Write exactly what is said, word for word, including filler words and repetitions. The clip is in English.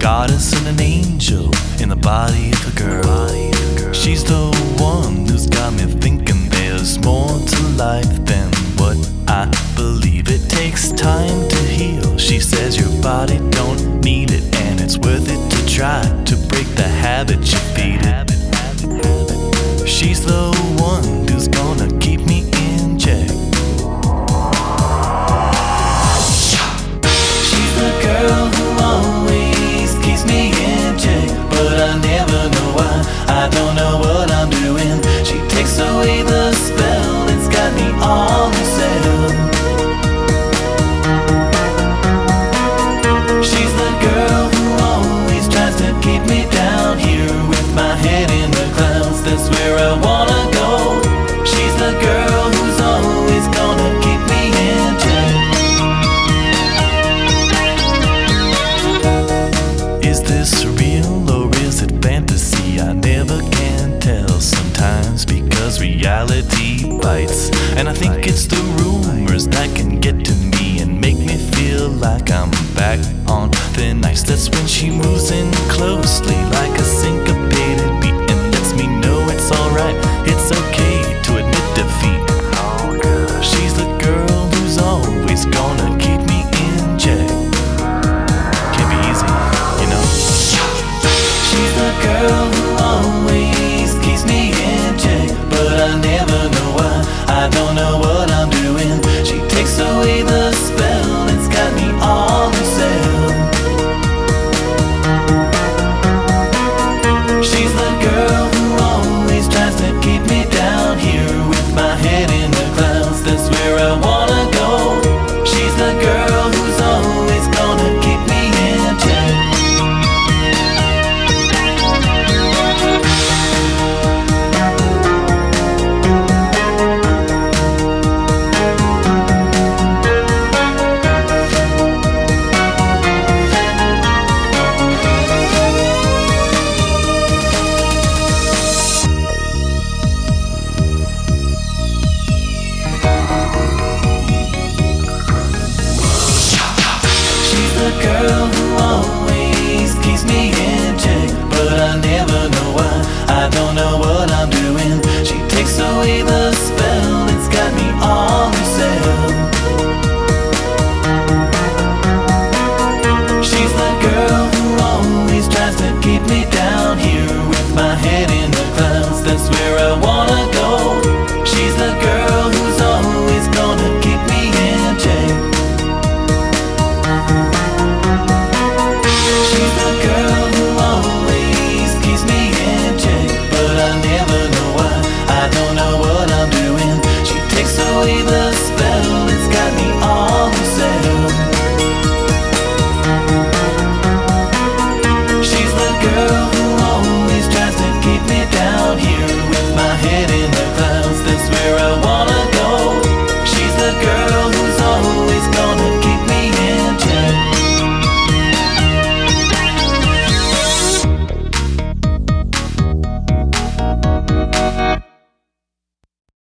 goddess and an angel in the body of a girl. She's the one who's got me thinking there's more to life than what I believe. It takes time to heal. She says your body don't need it, and it's worth it to try to break the habit you feed it. She's the one who's gonna keep me in check. She's the girl who always keeps me in check, but I never know why. I don't know what I'm doing. She takes away the spell, it's got me all upset. She's the girl who always tries to keep me down here with my head in the clouds. That's where I wanna go. She's the girl who's always gonna keep me in check. Is this real or is it fantasy? I never can tell sometimes, because reality bites, and I think it's the rumors that can get to me and make me feel like I'm back on thin ice. That's when she moves in closely